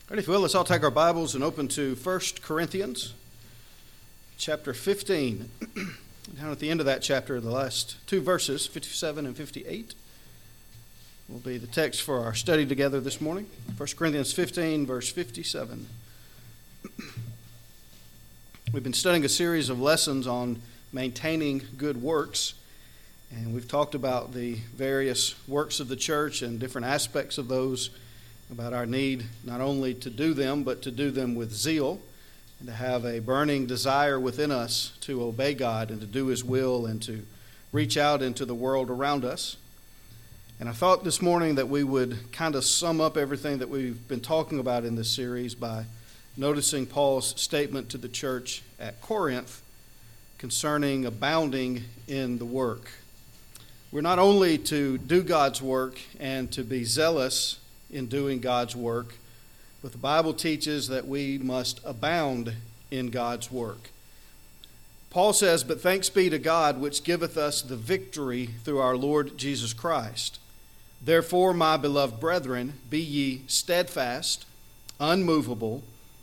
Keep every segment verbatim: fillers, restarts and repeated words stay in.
All right, if you will, let's all take our Bibles and open to First Corinthians chapter fifteen. Down at the end of that chapter, the last two verses, fifty-seven and fifty-eight, will be the text for our study together this morning. First Corinthians fifteen, verse fifty-seven. We've been studying a series of lessons on maintaining good works, and we've talked about the various works of the church and different aspects of those, about our need not only to do them, but to do them with zeal, and to have a burning desire within us to obey God and to do His will and to reach out into the world around us. And I thought this morning that we would kind of sum up everything that we've been talking about in this series by noticing Paul's statement to the church at Corinth concerning abounding in the work. We're not only to do God's work and to be zealous in doing God's work, but the Bible teaches that we must abound in God's work. Paul says, "But thanks be to God, which giveth us the victory through our Lord Jesus Christ. Therefore, my beloved brethren, be ye steadfast, unmovable,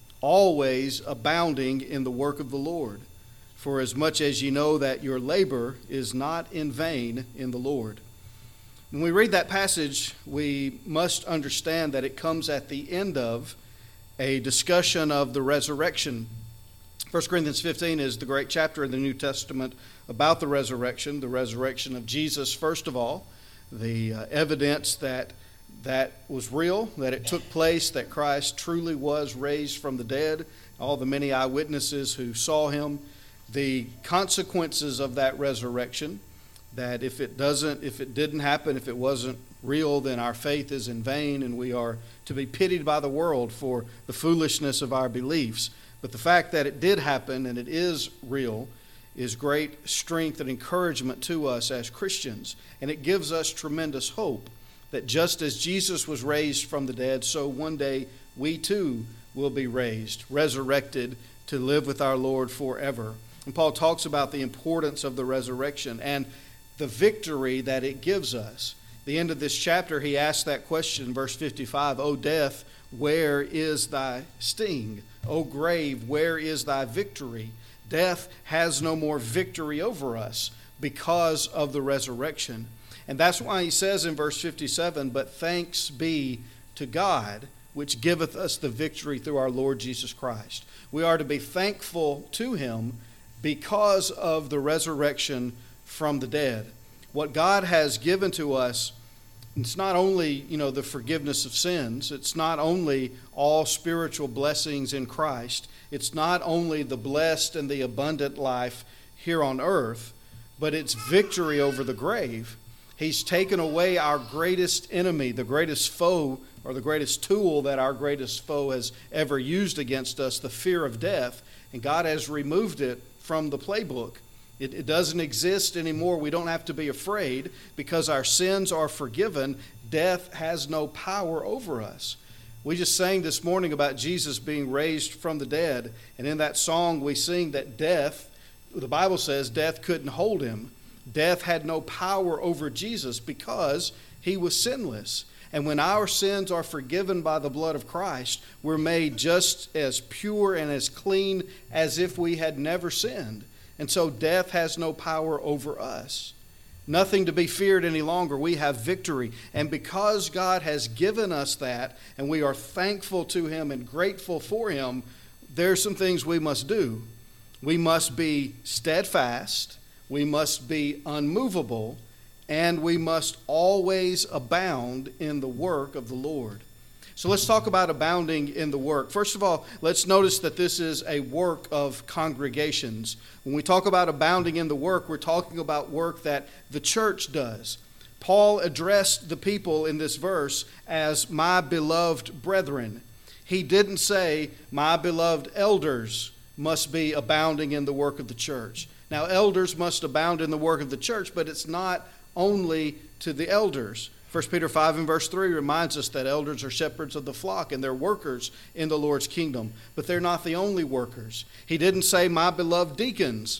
always abounding in the work of the Lord. For as much as ye know that your labor is not in vain in the Lord." When we read that passage, we must understand that it comes at the end of a discussion of the resurrection. First Corinthians fifteen is the great chapter in the New Testament about the resurrection, the resurrection of Jesus, first of all, the uh, evidence that that was real, that it took place, that Christ truly was raised from the dead, all the many eyewitnesses who saw him, the consequences of that resurrection, that if it doesn't, if it didn't happen, if it wasn't real, then our faith is in vain and we are to be pitied by the world for the foolishness of our beliefs. But the fact that it did happen and it is real is great strength and encouragement to us as Christians. And it gives us tremendous hope that just as Jesus was raised from the dead, so one day we too will be raised, resurrected to live with our Lord forever. And Paul talks about the importance of the resurrection and the victory that it gives us. The end of this chapter, he asks that question, verse fifty-five, "O death, where is thy sting? O grave, where is thy victory?" Death has no more victory over us because of the resurrection. And that's why he says in verse fifty-seven, "But thanks be to God, which giveth us the victory through our Lord Jesus Christ." We are to be thankful to him because of the resurrection from the dead. What God has given to us, it's not only, you know, the forgiveness of sins. It's not only all spiritual blessings in Christ. It's not only the blessed and the abundant life here on earth, but it's victory over the grave. He's taken away our greatest enemy, the greatest foe, or the greatest tool that our greatest foe has ever used against us, the fear of death. And God has removed it from the playbook. It, it doesn't exist anymore. We don't have to be afraid because our sins are forgiven. Death has no power over us. We just sang this morning about Jesus being raised from the dead. And in that song we sing that death, the Bible says death couldn't hold him. Death had no power over Jesus because he was sinless. And when our sins are forgiven by the blood of Christ, we're made just as pure and as clean as if we had never sinned. And so death has no power over us. Nothing to be feared any longer. We have victory. And because God has given us that, and we are thankful to him and grateful for him, there are some things we must do. We must be steadfast, we must be unmovable, and we must always abound in the work of the Lord. So let's talk about abounding in the work. First of all, let's notice that this is a work of congregations. When we talk about abounding in the work, we're talking about work that the church does. Paul addressed the people in this verse as my beloved brethren. He didn't say my beloved elders must be abounding in the work of the church. Now, elders must abound in the work of the church, but it's not only to the elders. First Peter five and verse three reminds us that elders are shepherds of the flock and they're workers in the Lord's kingdom. But they're not the only workers. He didn't say, my beloved deacons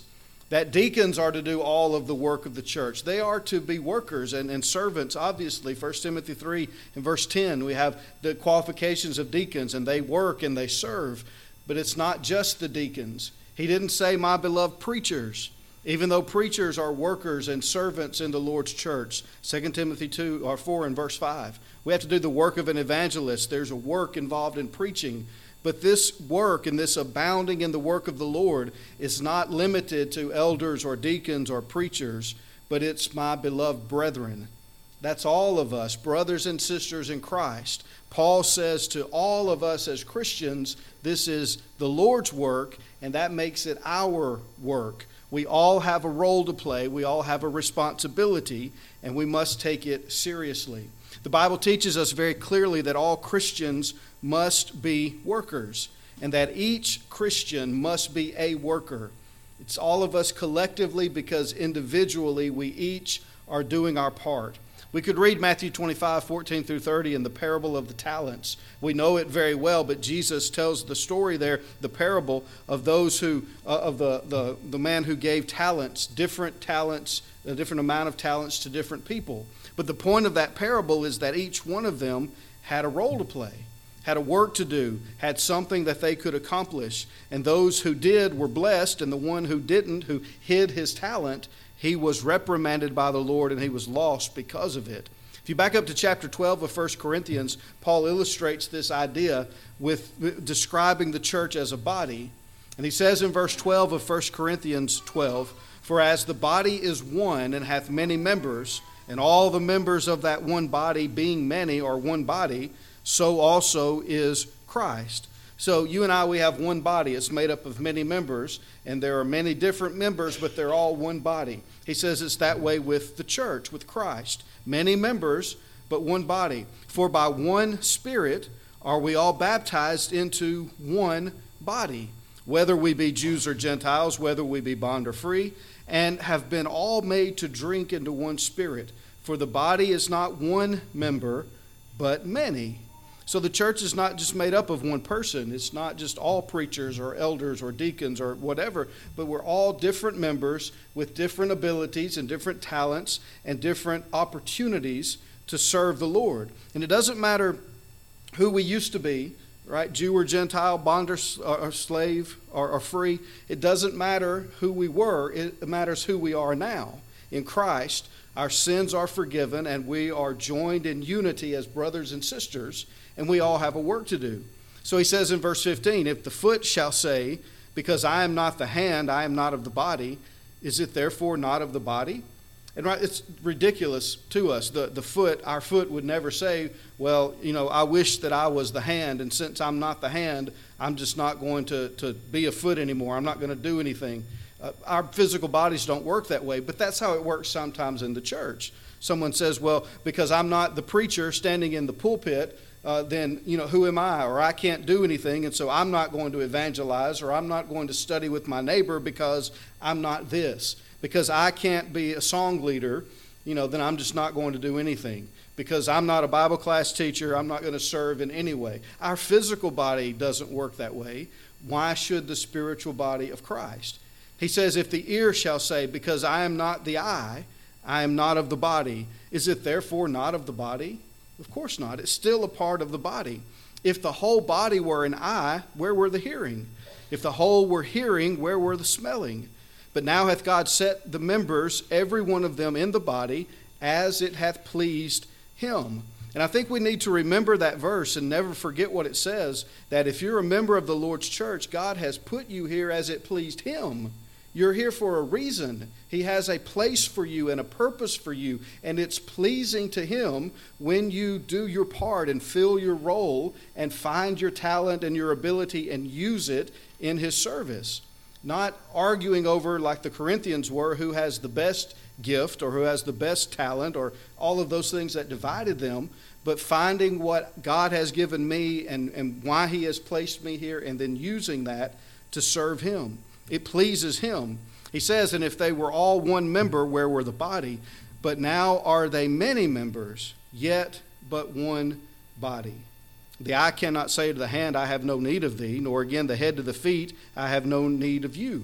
that deacons are to do all of the work of the church. They are to be workers and, and servants, obviously. First Timothy three and verse ten, we have the qualifications of deacons, and they work and they serve. But it's not just the deacons. He didn't say, my beloved preachers, even though preachers are workers and servants in the Lord's church. Second Timothy two or four and verse five. We have to do the work of an evangelist. There's a work involved in preaching. But this work and this abounding in the work of the Lord is not limited to elders or deacons or preachers, but it's my beloved brethren. That's all of us, brothers and sisters in Christ. Paul says to all of us as Christians, this is the Lord's work, and that makes it our work. We all have a role to play. We all have a responsibility, and we must take it seriously. The Bible teaches us very clearly that all Christians must be workers, and that each Christian must be a worker. It's all of us collectively, because individually we each are doing our part. We could read Matthew twenty-five, fourteen through thirty in the parable of the talents. We know it very well, but Jesus tells the story there, the parable of those who, uh, of the, the, the man who gave talents, different talents, a different amount of talents to different people. But the point of that parable is that each one of them had a role to play, had a work to do, had something that they could accomplish. And those who did were blessed, and the one who didn't, who hid his talent, he was reprimanded by the Lord, and he was lost because of it. If you back up to chapter twelve of First Corinthians, Paul illustrates this idea with describing the church as a body. And he says in verse twelve of First Corinthians twelve, for as the body is one and hath many members, and all the members of that one body, being many, are one body, so also is Christ. So you and I, we have one body. It's made up of many members, and there are many different members, but they're all one body. He says it's that way with the church, with Christ. Many members, but one body. For by one Spirit are we all baptized into one body, whether we be Jews or Gentiles, whether we be bond or free, and have been all made to drink into one Spirit. For the body is not one member, but many. So the church is not just made up of one person. It's not just all preachers or elders or deacons or whatever, but we're all different members with different abilities and different talents and different opportunities to serve the Lord. And it doesn't matter who we used to be, right? Jew or Gentile, bond or, or slave or, or free. It doesn't matter who we were. It matters who we are now. In Christ, our sins are forgiven, and we are joined in unity as brothers and sisters, and we all have a work to do. So he says in verse fifteen, if the foot shall say, because I am not the hand, I am not of the body, is it therefore not of the body? And right, it's ridiculous to us. The, the foot, our foot would never say, well, you know, I wish that I was the hand, and since I'm not the hand, I'm just not going to, to be a foot anymore. I'm not going to do anything. Uh, our physical bodies don't work that way, but that's how it works sometimes in the church. Someone says, well, because I'm not the preacher standing in the pulpit, uh, then, you know, who am I? Or I can't do anything, and so I'm not going to evangelize, or I'm not going to study with my neighbor because I'm not this. Because I can't be a song leader, you know, then I'm just not going to do anything. Because I'm not a Bible class teacher, I'm not going to serve in any way. Our physical body doesn't work that way. Why should the spiritual body of Christ? He says, if the ear shall say, because I am not the eye, I am not of the body, is it therefore not of the body? Of course not. It's still a part of the body. If the whole body were an eye, where were the hearing? If the whole were hearing, where were the smelling? But now hath God set the members, every one of them in the body, as it hath pleased him. And I think we need to remember that verse and never forget what it says, that if you're a member of the Lord's church, God has put you here as it pleased him. You're here for a reason. He has a place for you and a purpose for you, and it's pleasing to him when you do your part and fill your role and find your talent and your ability and use it in his service. Not arguing over, like the Corinthians were, who has the best gift or who has the best talent or all of those things that divided them, but finding what God has given me and, and why he has placed me here, and then using that to serve him. It pleases him. He says, and if they were all one member, where were the body? But now are they many members, yet but one body. The eye cannot say to the hand, I have no need of thee, nor again the head to the feet, I have no need of you.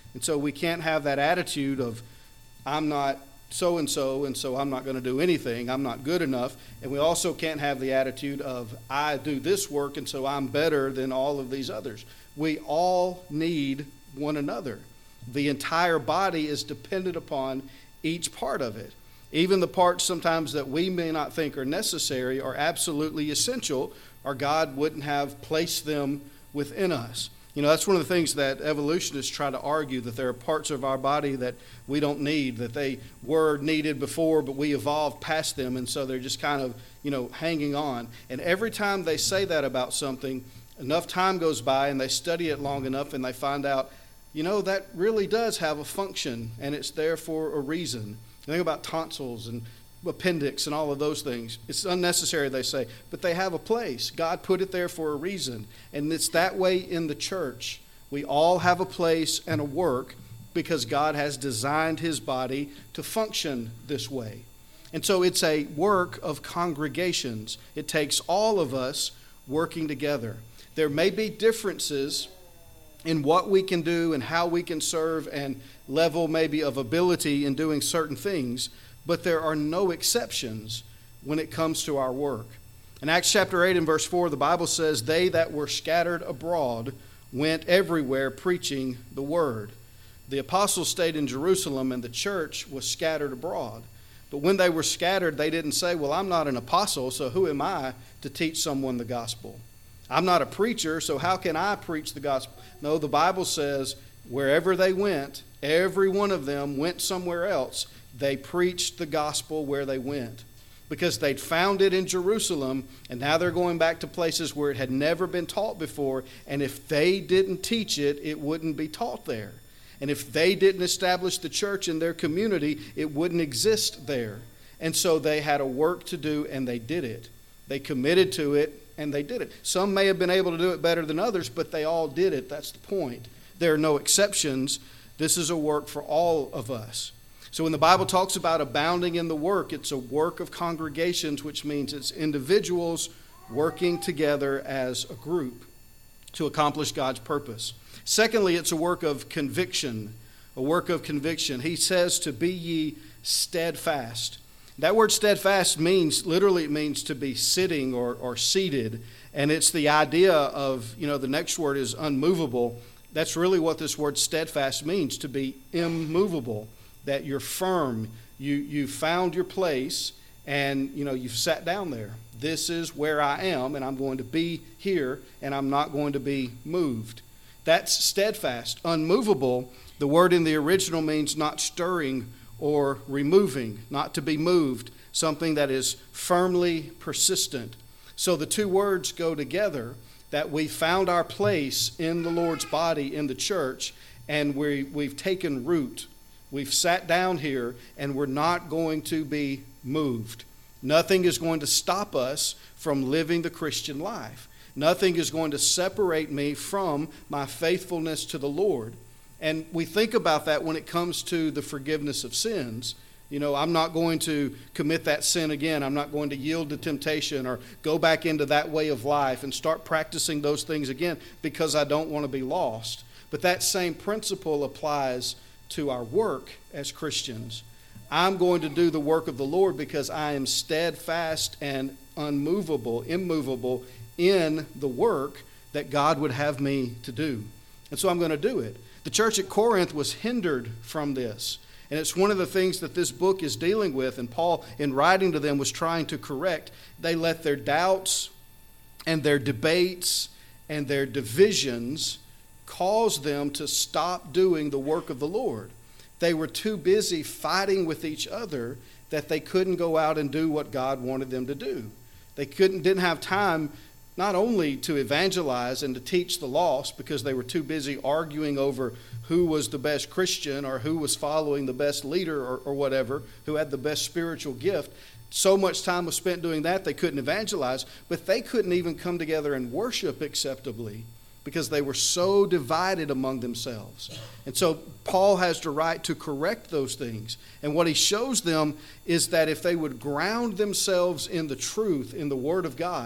And so we can't have that attitude of, I'm not so-and-so, and so I'm not going to do anything. I'm not good enough. And we also can't have the attitude of, I do this work, and so I'm better than all of these others. We all need one another. The entire body is dependent upon each part of it. Even the parts sometimes that we may not think are necessary are absolutely essential, or God wouldn't have placed them within us. You know, that's one of the things that evolutionists try to argue, that there are parts of our body that we don't need, that they were needed before, but we evolved past them, and so they're just kind of, you know, hanging on. And every time they say that about something, enough time goes by and they study it long enough and they find out, you know, that really does have a function, and it's there for a reason. You think about tonsils and appendix and all of those things. It's unnecessary, they say, but they have a place. God put it there for a reason. And it's that way in the church. We all have a place and a work because God has designed his body to function this way. And so it's a work of congregations. It takes all of us working together. There may be differences in what we can do and how we can serve and level maybe of ability in doing certain things, but there are no exceptions when it comes to our work. In Acts chapter eight and verse four, the Bible says, they that were scattered abroad went everywhere preaching the word. The apostles stayed in Jerusalem and the church was scattered abroad. But when they were scattered, they didn't say, well, I'm not an apostle, so who am I to teach someone the gospel? I'm not a preacher, so how can I preach the gospel? No, the Bible says wherever they went, every one of them went somewhere else. They preached the gospel where they went because they'd found it in Jerusalem, and now they're going back to places where it had never been taught before, and if they didn't teach it, it wouldn't be taught there. And if they didn't establish the church in their community, it wouldn't exist there. And so they had a work to do, and they did it. They committed to it, and they did it. Some may have been able to do it better than others, but they all did it. That's the point. There are no exceptions. This is a work for all of us. So when the Bible talks about abounding in the work, it's a work of congregations, which means it's individuals working together as a group to accomplish God's purpose. Secondly, it's a work of conviction, a work of conviction. He says to be ye steadfast. That word steadfast means, literally it means to be sitting or, or seated. And it's the idea of, you know, the next word is unmovable. That's really what this word steadfast means, to be immovable, that you're firm. You, you found your place and, you know, you've sat down there. This is where I am, and I'm going to be here, and I'm not going to be moved. That's steadfast. Unmovable, the word in the original means not stirring or removing, not to be moved, something that is firmly persistent. So the two words go together, that we found our place in the Lord's body, in the church, and we, we've taken root. We've sat down here, and we're not going to be moved. Nothing is going to stop us from living the Christian life. Nothing is going to separate me from my faithfulness to the Lord. And we think about that when it comes to the forgiveness of sins. You know, I'm not going to commit that sin again. I'm not going to yield to temptation or go back into that way of life and start practicing those things again because I don't want to be lost. But that same principle applies to our work as Christians. I'm going to do the work of the Lord because I am steadfast and unmovable, immovable in the work that God would have me to do. And so I'm going to do it. The church at Corinth was hindered from this. And it's one of the things that this book is dealing with. And Paul, in writing to them, was trying to correct. They let their doubts and their debates and their divisions cause them to stop doing the work of the Lord. They were too busy fighting with each other that they couldn't go out and do what God wanted them to do. They couldn't, didn't have time not only to evangelize and to teach the lost because they were too busy arguing over who was the best Christian or who was following the best leader or, or whatever, who had the best spiritual gift. So much time was spent doing that, they couldn't evangelize, but they couldn't even come together and worship acceptably because they were so divided among themselves. And so Paul has the right to correct those things. And what he shows them is that if they would ground themselves in the truth, in the Word of God,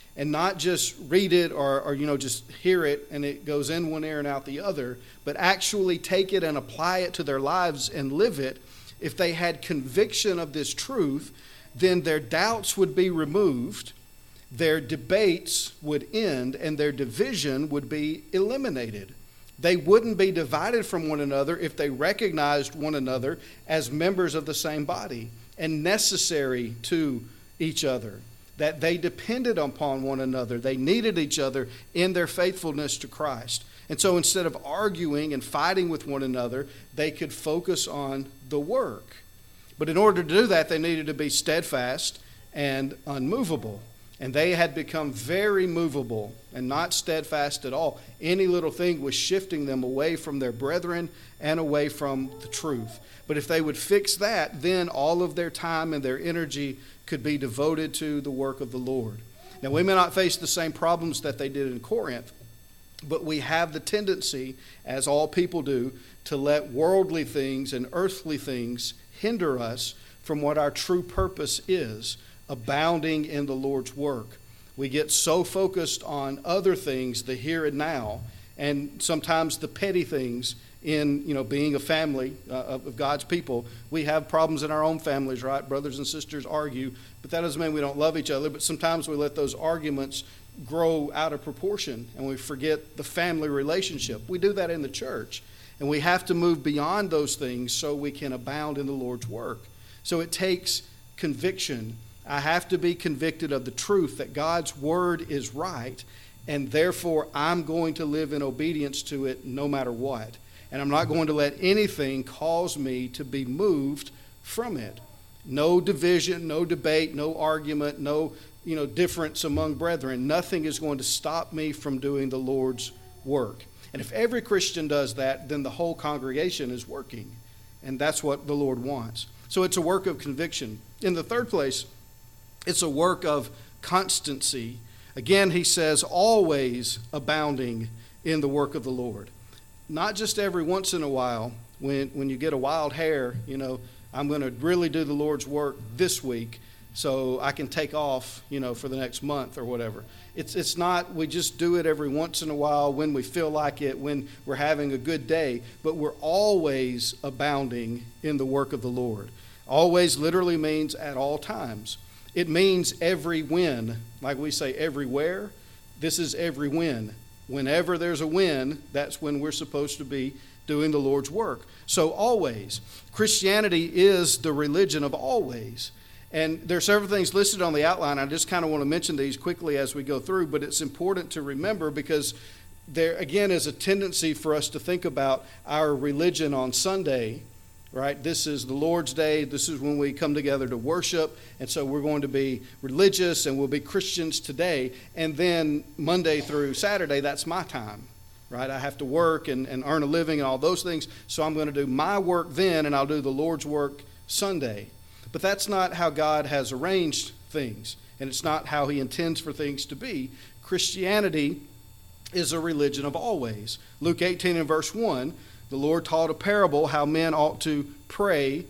and not just read it or, or, you know, just hear it and it goes in one ear and out the other, but actually take it and apply it to their lives and live it, if they had conviction of this truth, then their doubts would be removed, their debates would end, and their division would be eliminated. They wouldn't be divided from one another if they recognized one another as members of the same body and necessary to each other, that they depended upon one another. They needed each other in their faithfulness to Christ. And so instead of arguing and fighting with one another, they could focus on the work. But in order to do that, they needed to be steadfast and unmovable. And they had become very movable and not steadfast at all. Any little thing was shifting them away from their brethren and away from the truth. But if they would fix that, then all of their time and their energy could be devoted to the work of the Lord. Now, we may not face the same problems that they did in Corinth, but we have the tendency, as all people do, to let worldly things and earthly things hinder us from what our true purpose is, abounding in the Lord's work. We get so focused on other things, the here and now, and sometimes the petty things in, you know, being a family uh, of God's people. We have problems in our own families, right? Brothers and sisters argue, but that doesn't mean we don't love each other. But sometimes we let those arguments grow out of proportion and we forget the family relationship. We do that in the church, and we have to move beyond those things so we can abound in the Lord's work. So it takes conviction. I have to be convicted of the truth that God's word is right, and therefore I'm going to live in obedience to it no matter what. And I'm not going to let anything cause me to be moved from it. No division, no debate, no argument, no, you know, difference among brethren. Nothing is going to stop me from doing the Lord's work. And if every Christian does that, then the whole congregation is working. And that's what the Lord wants. So it's a work of conviction. In the third place, it's a work of constancy. Again, he says, always abounding in the work of the Lord. Not just every once in a while, when, when you get a wild hair, you know, I'm going to really do the Lord's work this week so I can take off, you know, for the next month or whatever. It's, it's not, we just do it every once in a while when we feel like it, when we're having a good day, but we're always abounding in the work of the Lord. Always literally means at all times. It means every when, like we say everywhere. This is every when. Whenever there's a when, that's when we're supposed to be doing the Lord's work. So always. Christianity is the religion of always. And there are several things listed on the outline. I just kind of want to mention these quickly as we go through, but it's important to remember because there, again, is a tendency for us to think about our religion on Sunday, right? This is the Lord's Day. This is when we come together to worship. And so we're going to be religious and we'll be Christians today. And then Monday through Saturday, that's my time, right? I have to work and, and earn a living and all those things. So I'm going to do my work then and I'll do the Lord's work Sunday. But that's not how God has arranged things. And it's not how he intends for things to be. Christianity is a religion of always. Luke eighteen and verse one, the Lord taught a parable how men ought to pray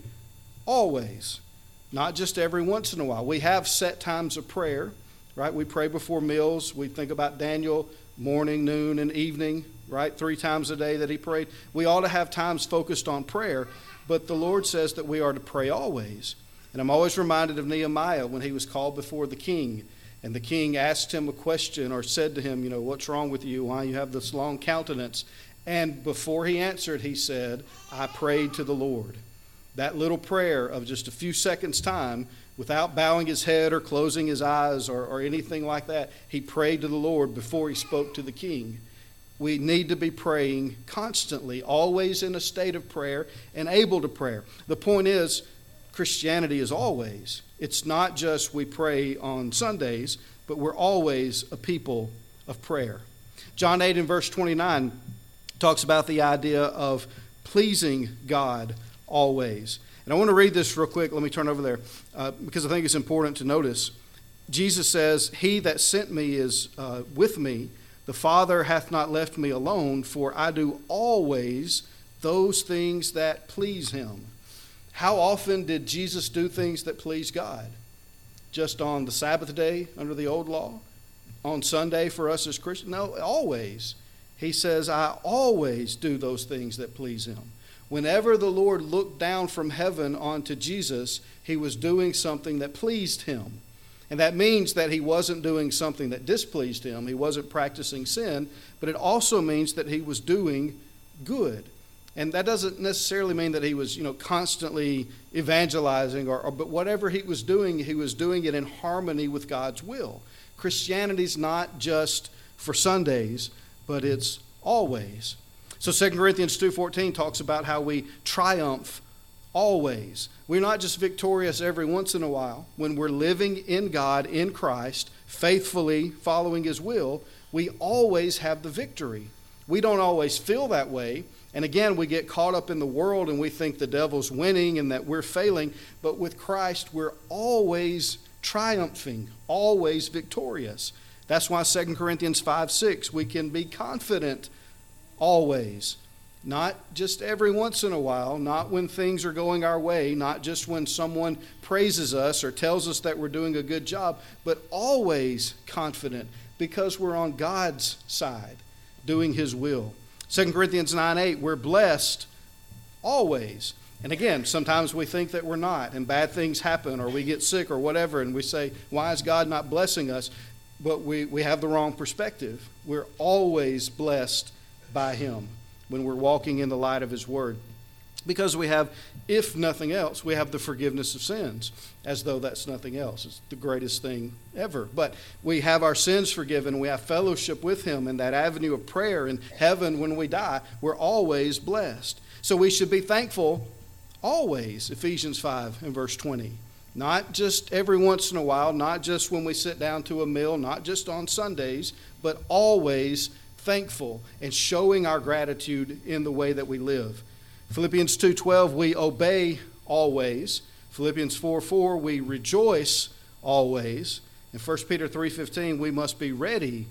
always, not just every once in a while. We have set times of prayer, right? We pray before meals. We think about Daniel, morning, noon, and evening, right? Three times a day that he prayed. We ought to have times focused on prayer, but the Lord says that we are to pray always. And I'm always reminded of Nehemiah when he was called before the king. And the king asked him a question or said to him, you know, what's wrong with you? Why you have this long countenance? And before he answered, he said, I prayed to the Lord. That little prayer of just a few seconds' time, without bowing his head or closing his eyes or, or anything like that, he prayed to the Lord before he spoke to the king. We need to be praying constantly, always in a state of prayer and able to pray. The point is, Christianity is always. It's not just we pray on Sundays, but we're always a people of prayer. John eight and verse twenty-nine talks about the idea of pleasing God always. And I want to read this real quick. Let me turn over there uh, because I think it's important to notice. Jesus says, he that sent me is uh, with me. The Father hath not left me alone, for I do always those things that please him. How often did Jesus do things that please God? Just on the Sabbath day under the old law? on Sunday for us as Christians? No, always. He says, I always do those things that please him. Whenever the Lord looked down from heaven onto Jesus, he was doing something that pleased him. And that means that he wasn't doing something that displeased him. He wasn't practicing sin, but it also means that he was doing good. And that doesn't necessarily mean that he was, you know, constantly evangelizing, or, or but whatever he was doing, he was doing it in harmony with God's will. Christianity's not just for Sundays, but it's always. So Second Corinthians two fourteen talks about how we triumph always. We're not just victorious every once in a while. When we're living in God, in Christ, faithfully following his will, we always have the victory. We don't always feel that way. And again, we get caught up in the world and we think the devil's winning and that we're failing. But with Christ, we're always triumphing, always victorious. That's why Second Corinthians five six, we can be confident always. Not just every once in a while, not when things are going our way, not just when someone praises us or tells us that we're doing a good job, but always confident because we're on God's side, doing his will. Second Corinthians nine eight, we're blessed always. And again, sometimes we think that we're not, and bad things happen, or we get sick or whatever, and we say, why is God not blessing us? But we, we have the wrong perspective. We're always blessed by him when we're walking in the light of his word. Because we have, if nothing else, we have the forgiveness of sins, as though that's nothing else. It's the greatest thing ever. But we have our sins forgiven. We have fellowship with him in that avenue of prayer in heaven when we die. We're always blessed. So we should be thankful always, Ephesians five and verse twenty. Not just every once in a while, not just when we sit down to a meal, not just on Sundays, but always thankful and showing our gratitude in the way that we live. Philippians two twelve, we obey always. Philippians four four, we rejoice always. And First Peter three fifteen, we must be ready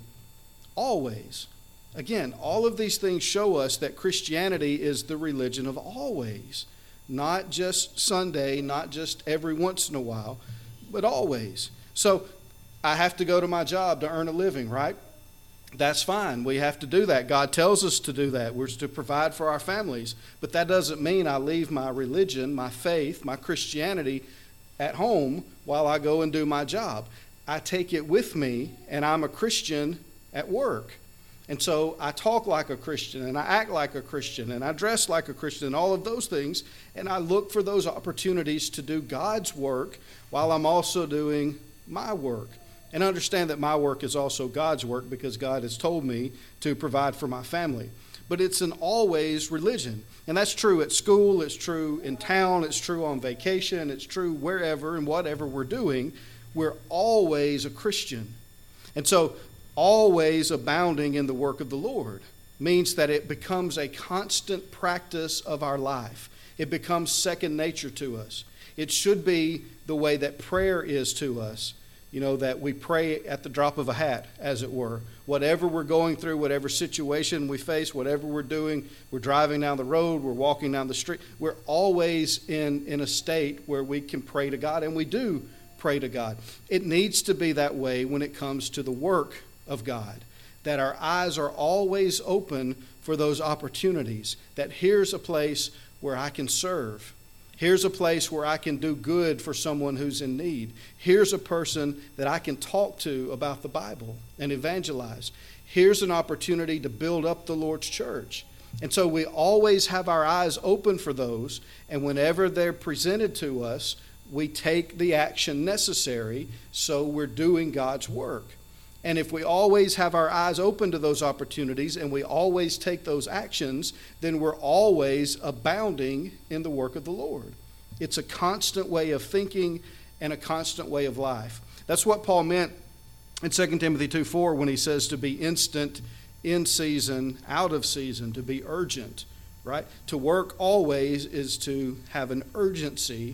always. Again, all of these things show us that Christianity is the religion of always. Not just Sunday, not just every once in a while, but always. So I have to go to my job to earn a living, right? That's fine. We have to do that. God tells us to do that. We're to provide for our families. But that doesn't mean I leave my religion, my faith, my Christianity at home while I go and do my job. I take it with me, and I'm a Christian at work. And so I talk like a Christian, and I act like a Christian, and I dress like a Christian, and all of those things. And I look for those opportunities to do God's work while I'm also doing my work. And understand that my work is also God's work because God has told me to provide for my family. But it's an always religion. And that's true at school, it's true in town, it's true on vacation, it's true wherever and whatever we're doing. We're always a Christian. And so always abounding in the work of the Lord means that it becomes a constant practice of our life. It becomes second nature to us. It should be the way that prayer is to us. You know, that we pray at the drop of a hat, as it were. Whatever we're going through, whatever situation we face, whatever we're doing, we're driving down the road, we're walking down the street, we're always in, in a state where we can pray to God, and we do pray to God. It needs to be that way when it comes to the work of God, that our eyes are always open for those opportunities, that here's a place where I can serve. Here's a place where I can do good for someone who's in need. Here's a person that I can talk to about the Bible and evangelize. Here's an opportunity to build up the Lord's church. And so we always have our eyes open for those, and whenever they're presented to us, we take the action necessary so we're doing God's work. And if we always have our eyes open to those opportunities and we always take those actions, then we're always abounding in the work of the Lord. It's a constant way of thinking and a constant way of life. That's what Paul meant in Second Timothy two four when he says to be instant, in season, out of season, to be urgent, right? To work always is to have an urgency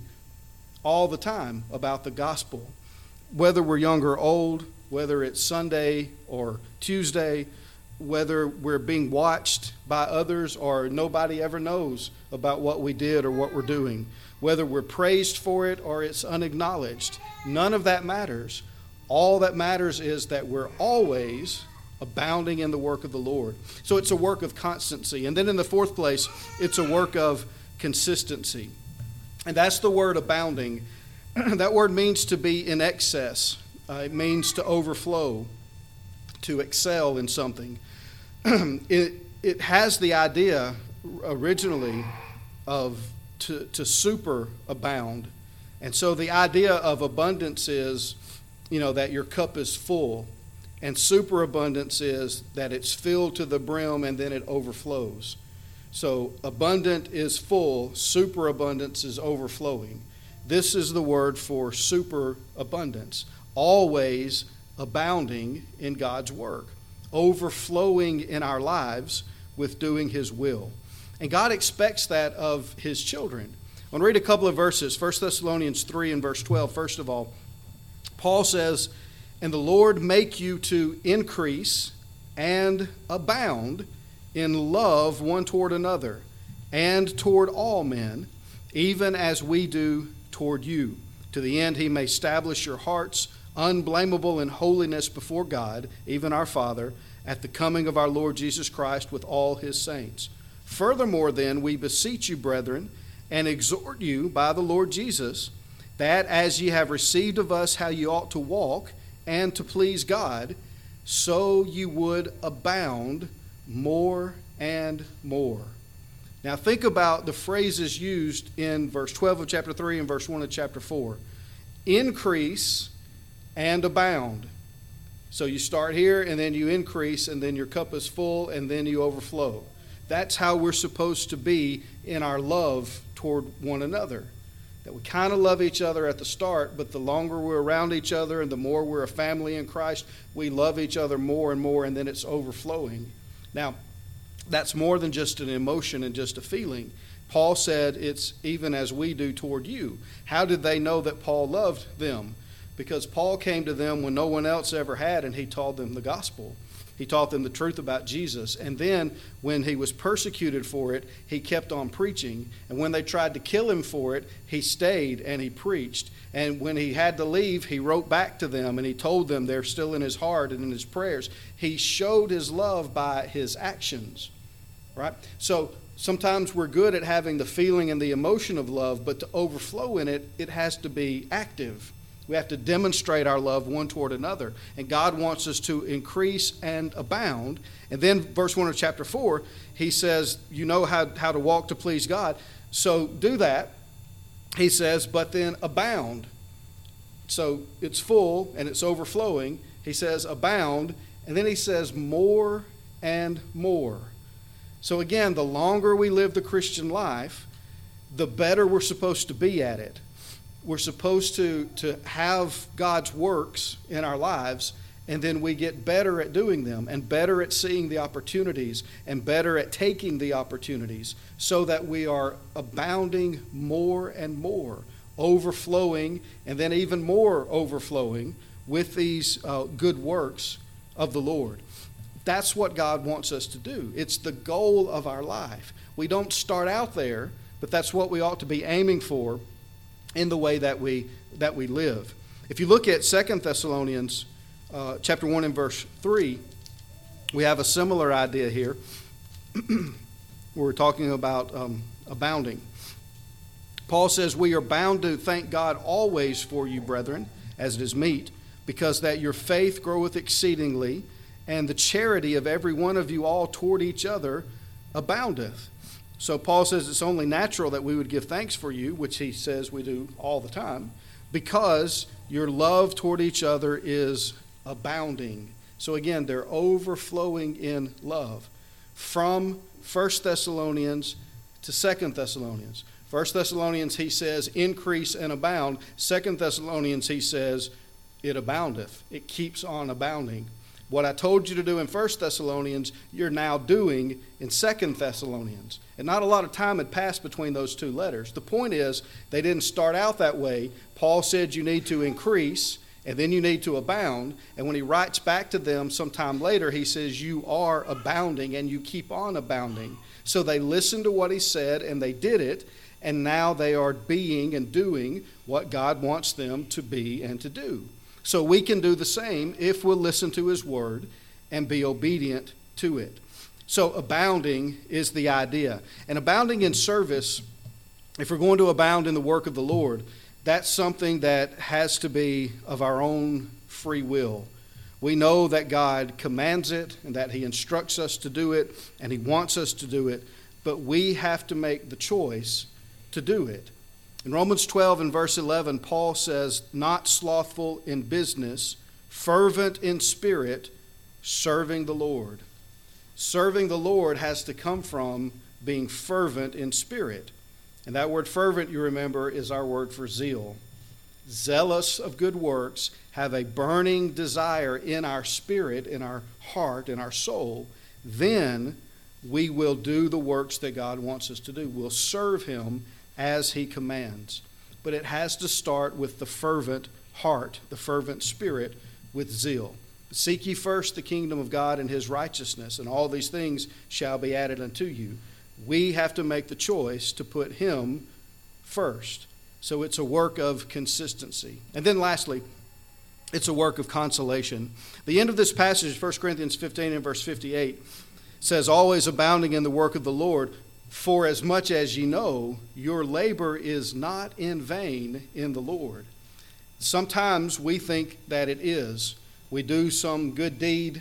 all the time about the gospel. Whether we're young or old, whether it's Sunday or Tuesday, whether we're being watched by others or nobody ever knows about what we did or what we're doing, whether we're praised for it or it's unacknowledged, none of that matters. All that matters is that we're always abounding in the work of the Lord. So it's a work of constancy. And then in the fourth place, it's a work of consistency. And that's the word abounding. That word means to be in excess. Uh, it means to overflow, to excel in something. it, it has the idea originally of to, to superabound. And so the idea of abundance is, you know, that your cup is full. And superabundance is that it's filled to the brim and then it overflows. So abundant is full, superabundance is overflowing. This is the word for superabundance. Always abounding in God's work, overflowing in our lives with doing His will. And God expects that of His children. I want to read a couple of verses. First Thessalonians three and verse twelve. First of all, Paul says, "And the Lord make you to increase and abound in love one toward another, and toward all men, even as we do toward you, to the end He may establish your hearts unblameable in holiness before God, even our Father, at the coming of our Lord Jesus Christ with all His saints. Furthermore, then, we beseech you, brethren, and exhort you by the Lord Jesus, that as ye have received of us how ye ought to walk, and to please God, so you would abound more and more." Now think about the phrases used in verse twelve of chapter three and verse one of chapter four. Increase and abound. So you start here and then you increase and then your cup is full and then you overflow. That's how we're supposed to be in our love toward one another. That we kind of love each other at the start, but the longer we're around each other and the more we're a family in Christ, we love each other more and more, and then it's overflowing. Now, that's more than just an emotion and just a feeling. Paul said it's even as we do toward you. How did they know that Paul loved them? Because Paul came to them when no one else ever had, and he taught them the gospel. He taught them the truth about Jesus. And then when he was persecuted for it, he kept on preaching. And when they tried to kill him for it, he stayed and he preached. And when he had to leave, he wrote back to them and he told them they're still in his heart and in his prayers. He showed his love by his actions, right? So sometimes we're good at having the feeling and the emotion of love, but to overflow in it, it has to be active. We have to demonstrate our love one toward another. And God wants us to increase and abound. And then verse one of chapter four, he says, you know how, how to walk to please God. So do that. He says, but then abound. So it's full and it's overflowing. He says abound. And then he says more and more. So again, the longer we live the Christian life, the better we're supposed to be at it. We're supposed to, to have God's works in our lives, and then we get better at doing them and better at seeing the opportunities and better at taking the opportunities so that we are abounding more and more, overflowing, and then even more overflowing with these uh, good works of the Lord. That's what God wants us to do. It's the goal of our life. We don't start out there, but that's what we ought to be aiming for in the way that we that we live. If you look at Second Thessalonians uh, chapter one and verse three, we have a similar idea here. We're talking about um, abounding. Paul says, we are bound to thank God always for you, brethren, as it is meet, because that your faith groweth exceedingly, and the charity of every one of you all toward each other aboundeth. So Paul says it's only natural that we would give thanks for you, which he says we do all the time, because your love toward each other is abounding. So again, they're overflowing in love. From First Thessalonians to Second Thessalonians. First Thessalonians, he says, increase and abound. Second Thessalonians, he says, it aboundeth. It keeps on abounding. What I told you to do in First Thessalonians, you're now doing in Second Thessalonians. And not a lot of time had passed between those two letters. The point is, they didn't start out that way. Paul said you need to increase, and then you need to abound. And when he writes back to them sometime later, he says you are abounding, and you keep on abounding. So they listened to what he said, and they did it, and now they are being and doing what God wants them to be and to do. So we can do the same if we'll listen to his word and be obedient to it. So abounding is the idea. And abounding in service, if we're going to abound in the work of the Lord, that's something that has to be of our own free will. We know that God commands it and that he instructs us to do it and he wants us to do it, but we have to make the choice to do it. In Romans twelve and verse eleven, Paul says, not slothful in business, fervent in spirit, serving the Lord. Serving the Lord has to come from being fervent in spirit. And that word fervent, you remember, is our word for zeal. Zealous of good works, have a burning desire in our spirit, in our heart, in our soul, then we will do the works that God wants us to do. We'll serve him as he commands. But it has to start with the fervent heart, the fervent spirit, with zeal. Seek ye first the kingdom of God and his righteousness, and all these things shall be added unto you. We have to make the choice to put him first. So it's a work of consistency. And then lastly, it's a work of consolation. The end of this passage, First Corinthians fifteen and verse fifty-eight, says, always abounding in the work of the Lord, for as much as ye know, your labor is not in vain in the Lord. Sometimes we think that it is. We do some good deed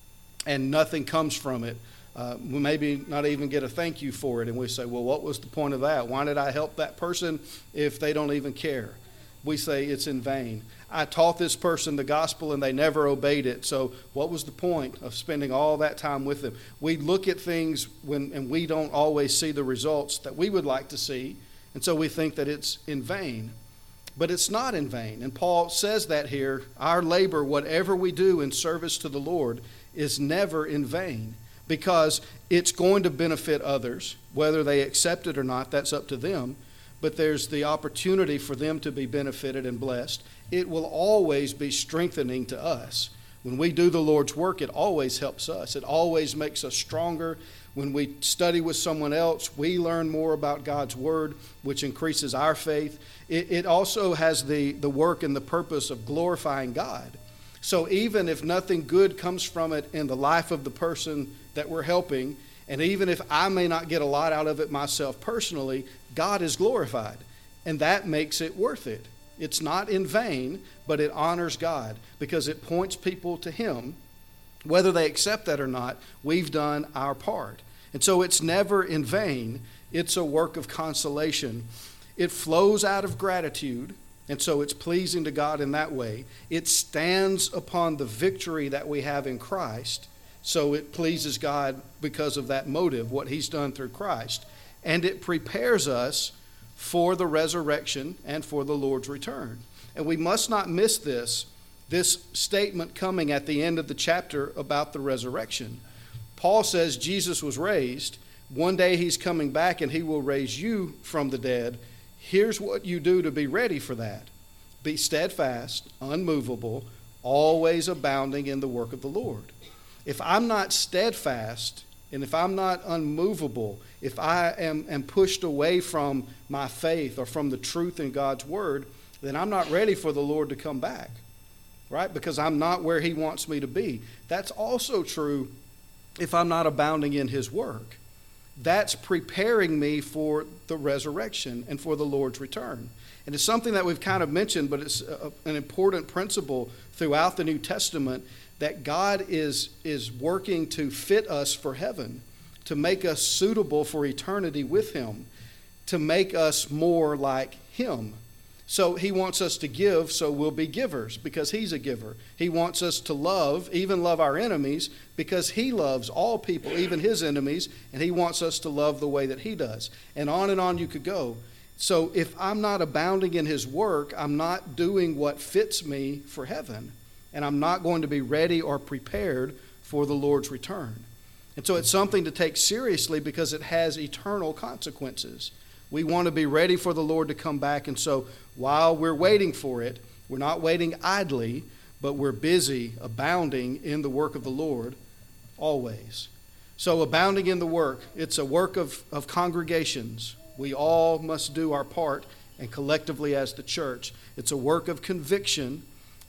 and nothing comes from it. Uh, we maybe not even get a thank you for it, and we say, well, what was the point of that? Why did I help that person if they don't even care? We say it's in vain. I taught this person the gospel and they never obeyed it, so what was the point of spending all that time with them? We look at things when and we don't always see the results that we would like to see, and so we think that it's in vain. But it's not in vain, and Paul says that here. Our labor, whatever we do in service to the Lord, is never in vain, because it's going to benefit others. Whether they accept it or not, that's up to them. But there's the opportunity for them to be benefited and blessed. It will always be strengthening to us. When we do the Lord's work, it always helps us. It always makes us stronger. When we study with someone else, we learn more about God's word, which increases our faith. It, it also has the, the work and the purpose of glorifying God. So even if nothing good comes from it in the life of the person that we're helping, and even if I may not get a lot out of it myself personally, God is glorified, and that makes it worth it. It's not in vain, but it honors God because it points people to him. Whether they accept that or not, we've done our part. And so it's never in vain. It's a work of consolation. It flows out of gratitude, and so it's pleasing to God in that way. It stands upon the victory that we have in Christ, so it pleases God because of that motive, what he's done through Christ. And it prepares us for the resurrection and for the Lord's return. And we must not miss this, this statement coming at the end of the chapter about the resurrection. Paul says Jesus was raised. One day he's coming back and he will raise you from the dead. Here's what you do to be ready for that. Be steadfast, unmovable, always abounding in the work of the Lord. If I'm not steadfast, and if I'm not unmovable, if I am, am pushed away from my faith or from the truth in God's word, then I'm not ready for the Lord to come back, right? Because I'm not where he wants me to be. That's also true if I'm not abounding in his work. That's preparing me for the resurrection and for the Lord's return. And it's something that we've kind of mentioned, but it's a, an important principle throughout the New Testament, that God is, is working to fit us for heaven, to make us suitable for eternity with him, to make us more like him. So he wants us to give, so we'll be givers because he's a giver. He wants us to love, even love our enemies, because he loves all people, even his enemies, and he wants us to love the way that he does. And on and on you could go. So if I'm not abounding in his work, I'm not doing what fits me for heaven. And I'm not going to be ready or prepared for the Lord's return. And so it's something to take seriously because it has eternal consequences. We want to be ready for the Lord to come back. And so while we're waiting for it, we're not waiting idly, but we're busy abounding in the work of the Lord always. So abounding in the work, it's a work of, of congregations. We all must do our part, and collectively as the church. It's a work of conviction.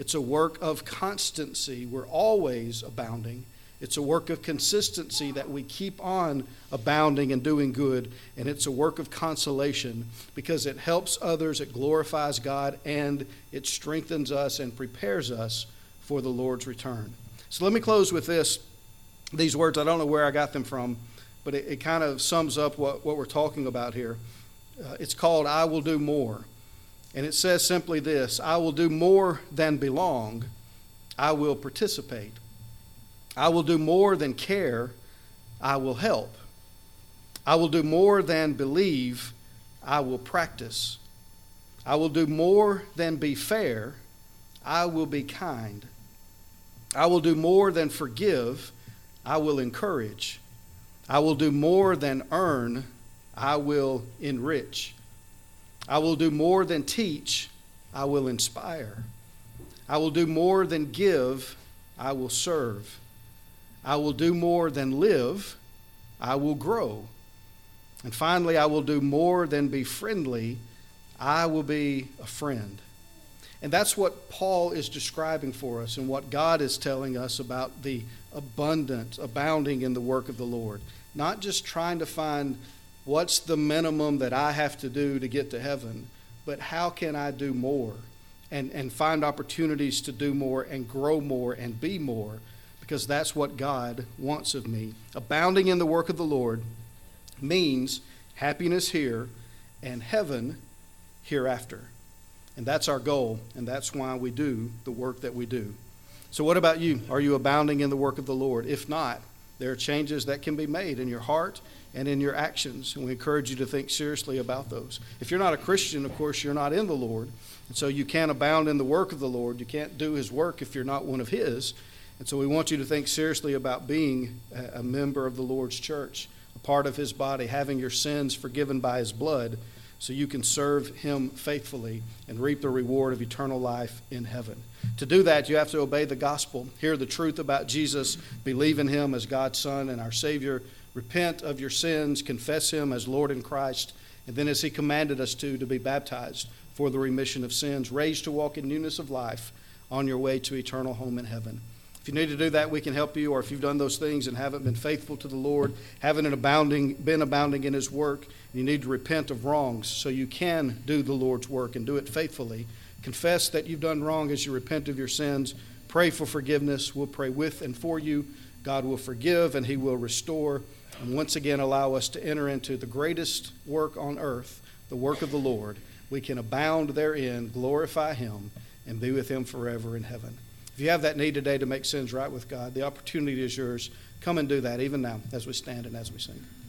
It's a work of constancy. We're always abounding. It's a work of consistency that we keep on abounding and doing good. And it's a work of consolation because it helps others, it glorifies God, and it strengthens us and prepares us for the Lord's return. So let me close with this. These words, I don't know where I got them from, but it, it kind of sums up what, what we're talking about here. Uh, it's called I Will Do More. And it says simply this: I will do more than belong. I will participate. I will do more than care. I will help. I will do more than believe. I will practice. I will do more than be fair. I will be kind. I will do more than forgive. I will encourage. I will do more than earn. I will enrich. I will do more than teach. I will inspire. I will do more than give. I will serve. I will do more than live. I will grow. And finally, I will do more than be friendly. I will be a friend. And that's what Paul is describing for us and what God is telling us about the abundant, abounding in the work of the Lord. Not just trying to find what's the minimum that I have to do to get to heaven, but how can I do more and, and find opportunities to do more and grow more and be more, because that's what God wants of me. Abounding in the work of the Lord means happiness here and heaven hereafter. And that's our goal, and that's why we do the work that we do. So what about you? Are you abounding in the work of the Lord? If not, there are changes that can be made in your heart and in your actions, and we encourage you to think seriously about those. If you're not a Christian, of course, you're not in the Lord, and so you can't abound in the work of the Lord. You can't do his work if you're not one of his, and so we want you to think seriously about being a member of the Lord's church, a part of his body, having your sins forgiven by his blood, so you can serve him faithfully and reap the reward of eternal life in heaven. To do that, you have to obey the gospel, hear the truth about Jesus, believe in him as God's Son and our Savior, repent of your sins, confess him as Lord and Christ, and then as he commanded us to, to be baptized for the remission of sins, raised to walk in newness of life on your way to eternal home in heaven. If you need to do that, we can help you, or if you've done those things and haven't been faithful to the Lord, haven't abounding, been abounding in his work, you need to repent of wrongs so you can do the Lord's work and do it faithfully. Confess that you've done wrong as you repent of your sins. Pray for forgiveness. We'll pray with and for you. God will forgive and he will restore, and once again allow us to enter into the greatest work on earth, the work of the Lord. We can abound therein, glorify him, and be with him forever in heaven. If you have that need today to make sins right with God, the opportunity is yours. Come and do that even now as we stand and as we sing.